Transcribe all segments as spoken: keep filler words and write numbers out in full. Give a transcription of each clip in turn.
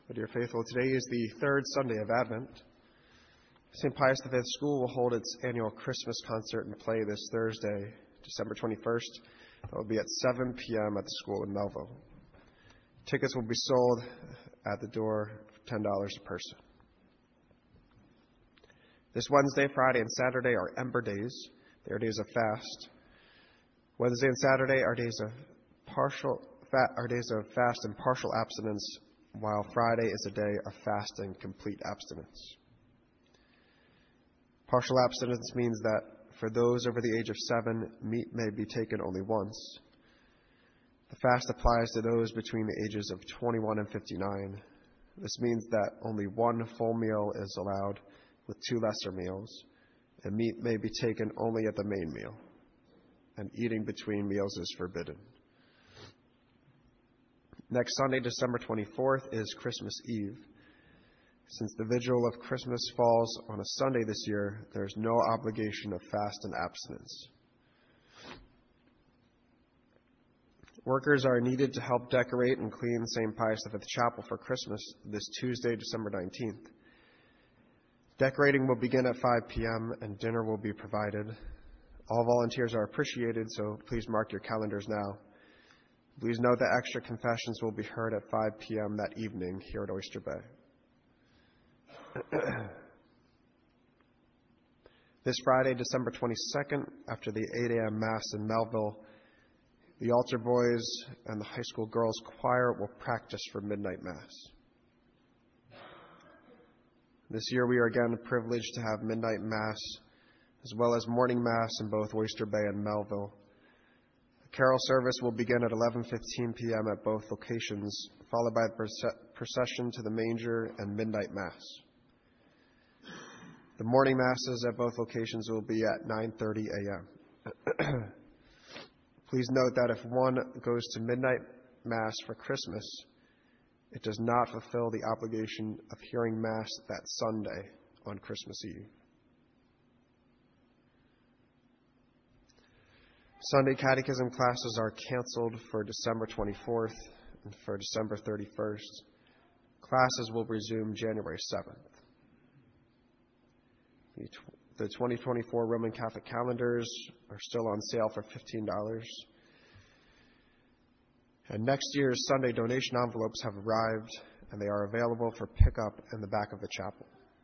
My dear faithful, today is the third Sunday of Advent. Saint Pius the Fifth School will hold its annual Christmas concert and play this Thursday, December twenty-first. That will be at seven p.m. at the school in Melville. Tickets will be sold at the door for ten dollars a person. This Wednesday, Friday, and Saturday are Ember Days. They are days of fast. Wednesday and Saturday are days of partial fa- are days of fast and partial abstinence, while Friday is a day of fast and complete abstinence. Partial abstinence means that for those over the age of seven, meat may be taken only once. The fast applies to those between the ages of twenty-one and fifty-nine. This means that only one full meal is allowed with two lesser meals, and meat may be taken only at the main meal, and eating between meals is forbidden. Next Sunday, December twenty-fourth, is Christmas Eve. Since the vigil of Christmas falls on a Sunday this year, there is no obligation of fast and abstinence. Workers are needed to help decorate and clean Saint Pius the Fifth Chapel for Christmas this Tuesday, December nineteenth. Decorating will begin at five p.m. and dinner will be provided. All volunteers are appreciated, so please mark your calendars now. Please note that extra confessions will be heard at five p.m. that evening here at Oyster Bay. This Friday, December twenty-second, after the eight a.m. Mass in Melville, the altar boys and the high school girls choir will practice for midnight Mass. This year we are again privileged to have midnight Mass as well as morning Mass in both Oyster Bay and Melville. The carol service will begin at eleven fifteen p.m. at both locations, followed by the procession to the manger and midnight Mass. The morning Masses at both locations will be at nine thirty a.m. Please note that if one goes to midnight Mass for Christmas, it does not fulfill the obligation of hearing Mass that Sunday on Christmas Eve. Sunday catechism classes are canceled for December twenty-fourth and for December thirty-first. Classes will resume January seventh. The twenty twenty-four Roman Catholic calendars are still on sale for fifteen dollars. And next year's Sunday donation envelopes have arrived, and they are available for pickup in the back of the chapel.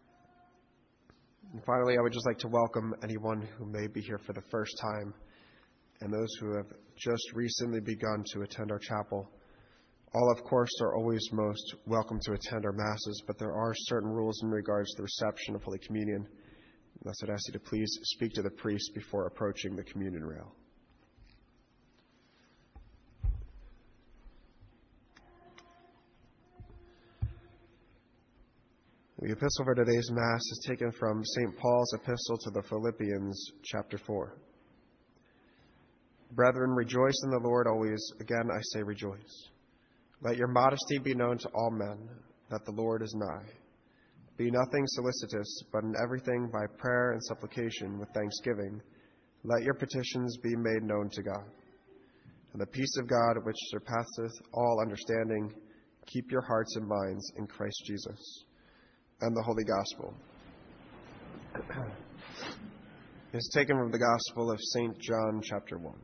And finally, I would just like to welcome anyone who may be here for the first time and those who have just recently begun to attend our chapel. All, of course, are always most welcome to attend our Masses, but there are certain rules in regards to the reception of Holy Communion. Thus, I'd ask you to please speak to the priest before approaching the communion rail. The epistle for today's Mass is taken from Saint Paul's epistle to the Philippians, chapter four. Brethren, rejoice in the Lord always. Again, I say rejoice. Let your modesty be known to all men, that the Lord is nigh. Be nothing solicitous, but in everything by prayer and supplication with thanksgiving, let your petitions be made known to God. And the peace of God, which surpasseth all understanding, keep your hearts and minds in Christ Jesus. And the Holy Gospel is taken from the Gospel of Saint John, chapter one.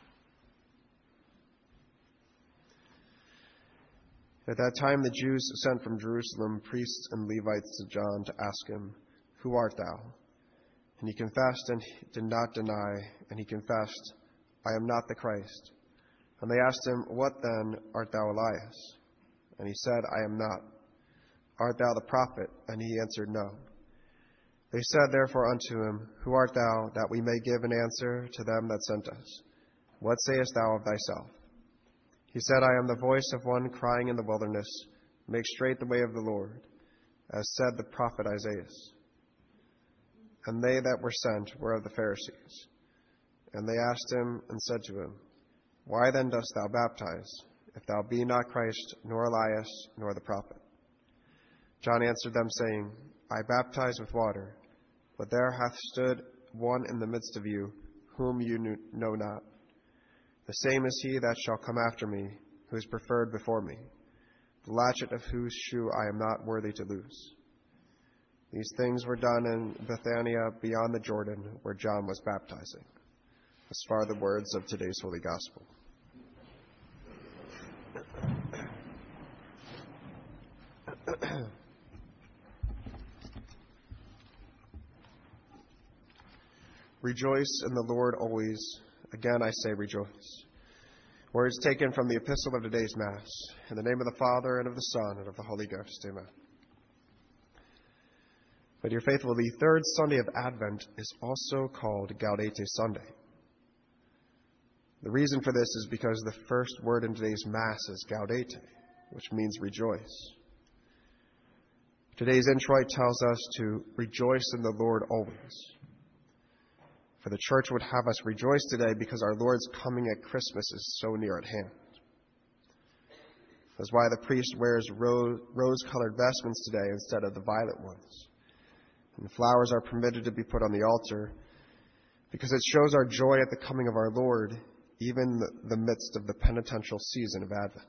At that time the Jews sent from Jerusalem priests and Levites to John to ask him, Who art thou? And he confessed and he did not deny, and he confessed, I am not the Christ. And they asked him, What then, art thou Elias? And he said, I am not. Art thou the prophet? And he answered, No. They said therefore unto him, Who art thou, that we may give an answer to them that sent us? What sayest thou of thyself? He said, I am the voice of one crying in the wilderness, Make straight the way of the Lord, as said the prophet Isaiah. And they that were sent were of the Pharisees. And they asked him and said to him, Why then dost thou baptize, if thou be not Christ, nor Elias, nor the prophet? John answered them, saying, I baptize with water, but there hath stood one in the midst of you, whom you know not. The same is he that shall come after me, who is preferred before me. the latchet of whose shoe I am not worthy to loose. These things were done in Bethania beyond the Jordan, where John was baptizing. As far the words of today's Holy Gospel. Rejoice in the Lord always. Again I say rejoice. Words taken from the epistle of today's Mass. In the name of the Father, and of the Son, and of the Holy Ghost. Amen. My dear faithful, the third Sunday of Advent is also called Gaudete Sunday. The reason for this is because the first word in today's Mass is Gaudete, which means rejoice. Today's introit tells us to rejoice in the Lord always. For the Church would have us rejoice today because our Lord's coming at Christmas is so near at hand. That's why the priest wears rose, rose-colored vestments today instead of the violet ones. And flowers are permitted to be put on the altar because it shows our joy at the coming of our Lord, even in the midst of the penitential season of Advent.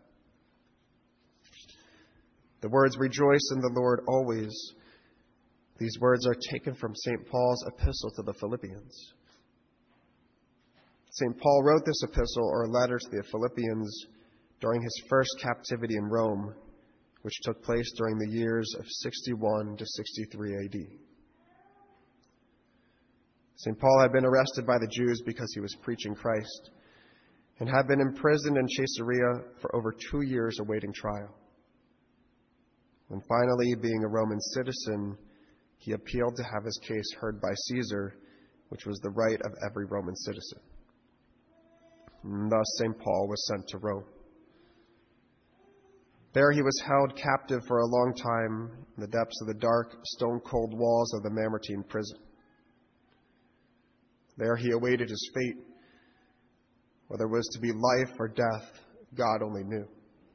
The words, rejoice in the Lord always, these words are taken from Saint Paul's epistle to the Philippians. Saint Paul wrote this epistle or letter to the Philippians during his first captivity in Rome, which took place during the years of sixty-one to sixty-three A D. Saint Paul had been arrested by the Jews because he was preaching Christ and had been imprisoned in Caesarea for over two years awaiting trial. When finally, being a Roman citizen, he appealed to have his case heard by Caesar, which was the right of every Roman citizen. And thus Saint Paul was sent to Rome. There he was held captive for a long time in the depths of the dark, stone-cold walls of the Mamertine prison. There he awaited his fate. Whether it was to be life or death, God only knew.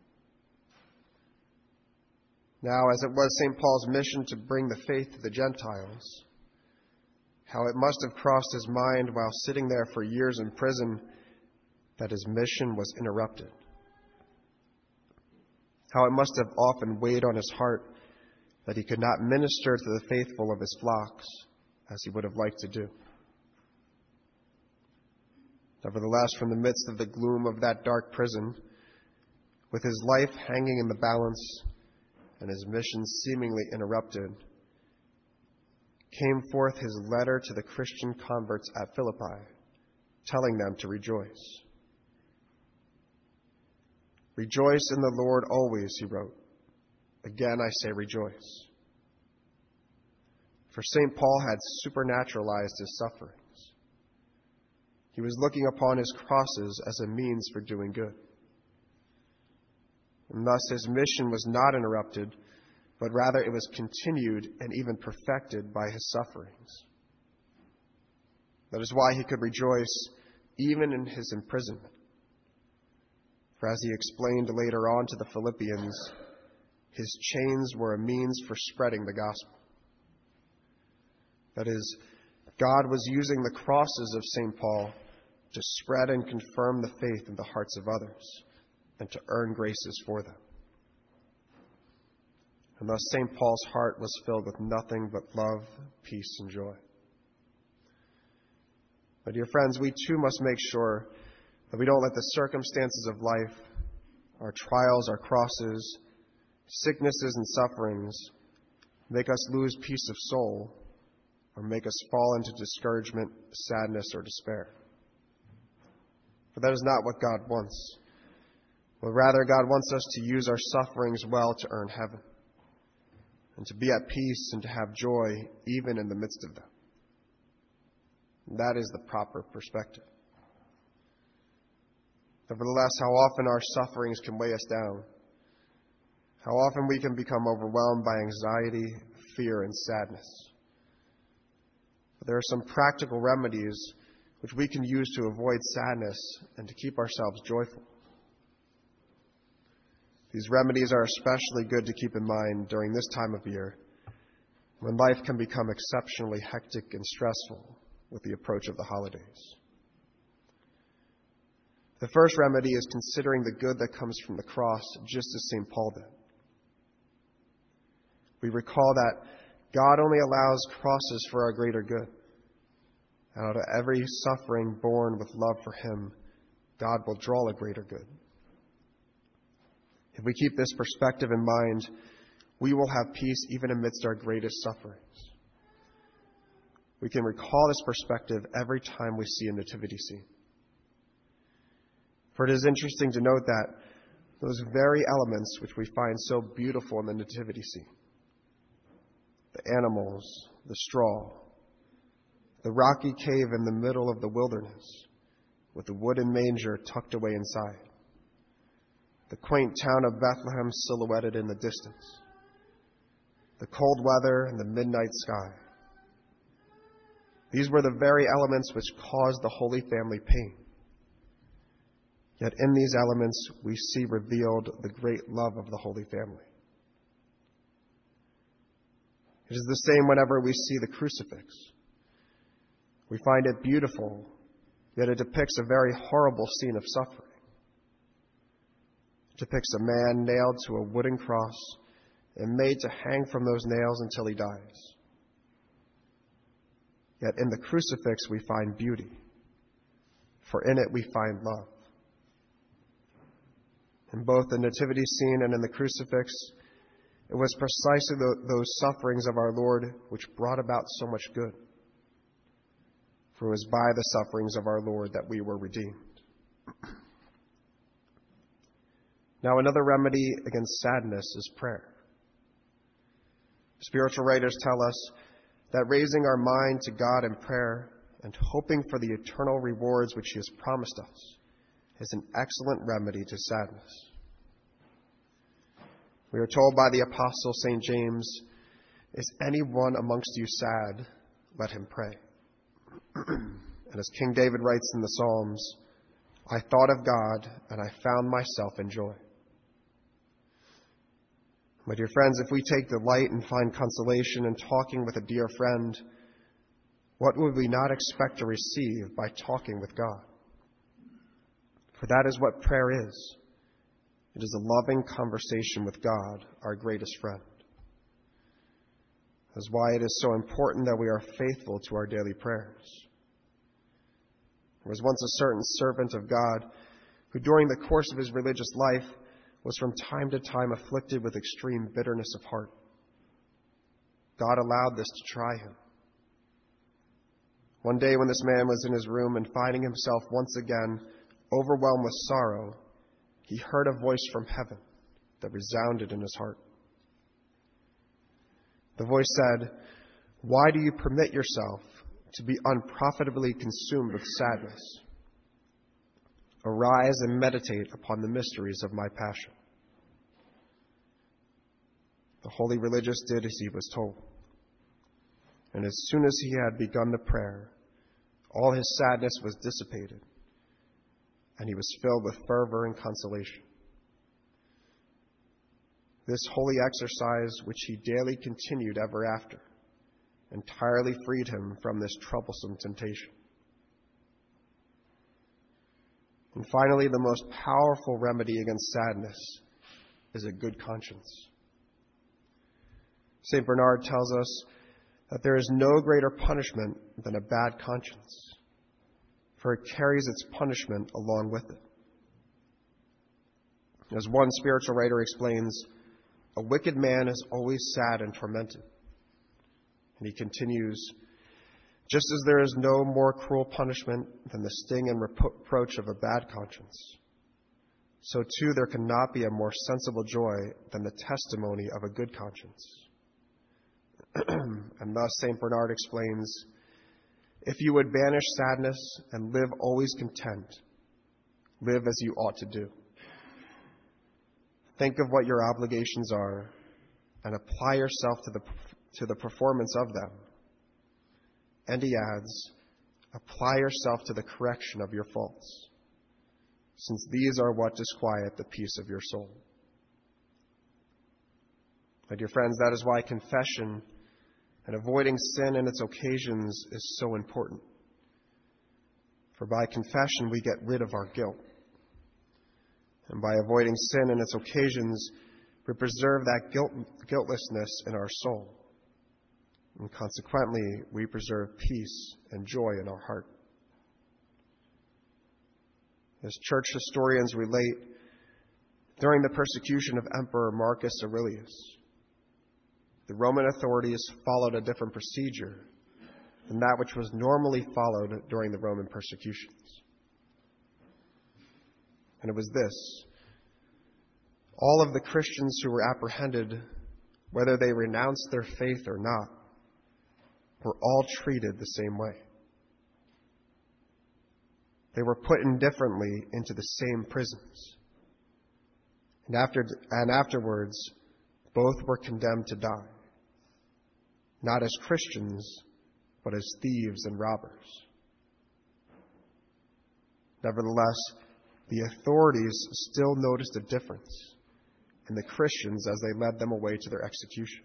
Now, as it was Saint Paul's mission to bring the faith to the Gentiles, how it must have crossed his mind while sitting there for years in prison that his mission was interrupted. How it must have often weighed on his heart that he could not minister to the faithful of his flocks as he would have liked to do. Nevertheless, from the midst of the gloom of that dark prison, with his life hanging in the balance and his mission seemingly interrupted, came forth his letter to the Christian converts at Philippi, telling them to rejoice. Rejoice in the Lord always, he wrote. Again I say rejoice. For Saint Paul had supernaturalized his sufferings. He was looking upon his crosses as a means for doing good. And thus his mission was not interrupted, but rather it was continued and even perfected by his sufferings. That is why he could rejoice even in his imprisonment. For as he explained later on to the Philippians, his chains were a means for spreading the gospel. That is, God was using the crosses of Saint Paul to spread and confirm the faith in the hearts of others and to earn graces for them. And thus Saint Paul's heart was filled with nothing but love, peace, and joy. My dear friends, we too must make sure that we don't let the circumstances of life, our trials, our crosses, sicknesses, and sufferings make us lose peace of soul or make us fall into discouragement, sadness, or despair. For that is not what God wants. But rather, God wants us to use our sufferings well to earn heaven and to be at peace and to have joy even in the midst of them. And that is the proper perspective. Nevertheless, how often our sufferings can weigh us down. How often we can become overwhelmed by anxiety, fear, and sadness. But there are some practical remedies which we can use to avoid sadness and to keep ourselves joyful. These remedies are especially good to keep in mind during this time of year, when life can become exceptionally hectic and stressful with the approach of the holidays. The first remedy is considering the good that comes from the cross, just as Saint Paul did. We recall that God only allows crosses for our greater good. And out of every suffering born with love for him, God will draw a greater good. If we keep this perspective in mind, we will have peace even amidst our greatest sufferings. We can recall this perspective every time we see a nativity scene. For it is interesting to note that those very elements which we find so beautiful in the nativity scene, the animals, the straw, the rocky cave in the middle of the wilderness with the wooden manger tucked away inside, the quaint town of Bethlehem silhouetted in the distance, the cold weather and the midnight sky. These were the very elements which caused the Holy Family pain. Yet in these elements, we see revealed the great love of the Holy Family. It is the same whenever we see the crucifix. We find it beautiful, yet it depicts a very horrible scene of suffering. It depicts a man nailed to a wooden cross and made to hang from those nails until he dies. Yet in the crucifix we find beauty, for in it we find love. In both the nativity scene and in the crucifix, it was precisely those sufferings of our Lord which brought about so much good. For it was by the sufferings of our Lord that we were redeemed. Now, another remedy against sadness is prayer. Spiritual writers tell us that raising our mind to God in prayer and hoping for the eternal rewards which He has promised us is an excellent remedy to sadness. We are told by the Apostle Saint James, "Is anyone amongst you sad? Let him pray." And as King David writes in the Psalms, "I thought of God, and I found myself in joy." My dear friends, if we take delight and find consolation in talking with a dear friend, what would we not expect to receive by talking with God? For that is what prayer is. It is a loving conversation with God, our greatest friend. That is why it is so important that we are faithful to our daily prayers. There was once a certain servant of God who, during the course of his religious life, was from time to time afflicted with extreme bitterness of heart. God allowed this to try him. One day when this man was in his room and finding himself once again overwhelmed with sorrow, he heard a voice from heaven that resounded in his heart. The voice said, "Why do you permit yourself to be unprofitably consumed with sadness? Arise and meditate upon the mysteries of my passion." The holy religious did as he was told. And as soon as he had begun the prayer, all his sadness was dissipated, and he was filled with fervor and consolation. This holy exercise, which he daily continued ever after, entirely freed him from this troublesome temptation. And finally, the most powerful remedy against sadness is a good conscience. Saint Bernard tells us that there is no greater punishment than a bad conscience, for it carries its punishment along with it. As one spiritual writer explains, a wicked man is always sad and tormented. And he continues, "Just as there is no more cruel punishment than the sting and reproach of a bad conscience, so too there cannot be a more sensible joy than the testimony of a good conscience." And thus Saint Bernard explains, if you would banish sadness and live always content, live as you ought to do. Think of what your obligations are and apply yourself to the, to the performance of them. And he adds, apply yourself to the correction of your faults, since these are what disquiet the peace of your soul. My dear friends, that is why confession and avoiding sin and its occasions is so important. For by confession we get rid of our guilt. And by avoiding sin and its occasions, We preserve that guilt, guiltlessness in our soul. And consequently, we preserve peace and joy in our heart. As church historians relate, during the persecution of Emperor Marcus Aurelius, the Roman authorities followed a different procedure than that which was normally followed during the Roman persecutions. And it was this: all of the Christians who were apprehended, whether they renounced their faith or not, were all treated the same way. They were put indifferently into the same prisons. And after and afterwards, both were condemned to die, not as Christians, but as thieves and robbers. Nevertheless, the authorities still noticed a difference in the Christians as they led them away to their execution.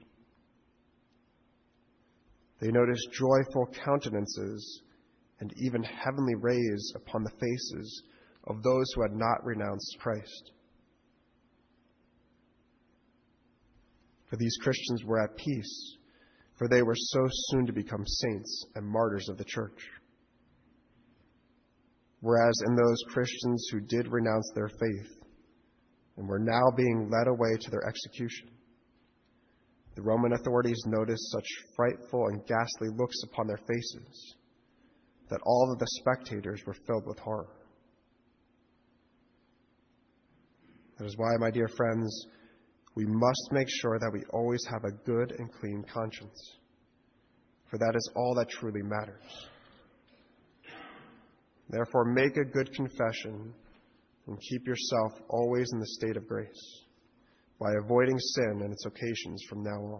They noticed joyful countenances and even heavenly rays upon the faces of those who had not renounced Christ. For these Christians were at peace, for they were so soon to become saints and martyrs of the church. Whereas in those Christians who did renounce their faith and were now being led away to their execution, the Roman authorities noticed such frightful and ghastly looks upon their faces that all of the spectators were filled with horror. That is why, my dear friends, we must make sure that we always have a good and clean conscience, for that is all that truly matters. Therefore, make a good confession and keep yourself always in the state of grace, by avoiding sin and its occasions from now on.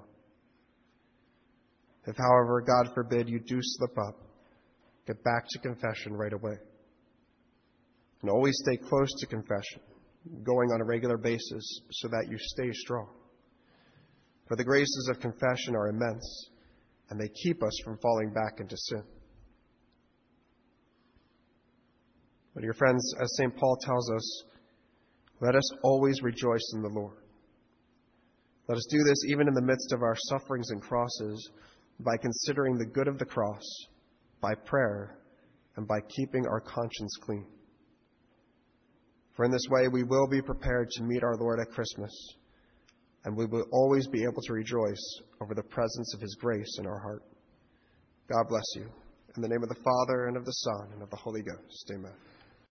If, however, God forbid, you do slip up, get back to confession right away. And always stay close to confession, going on a regular basis so that you stay strong. For the graces of confession are immense, and they keep us from falling back into sin. But dear friends, as Saint Paul tells us, let us always rejoice in the Lord. Let us do this even in the midst of our sufferings and crosses, by considering the good of the cross, by prayer, and by keeping our conscience clean. For in this way we will be prepared to meet our Lord at Christmas, and we will always be able to rejoice over the presence of His grace in our heart. God bless you. In the name of the Father, and of the Son, and of the Holy Ghost. Amen.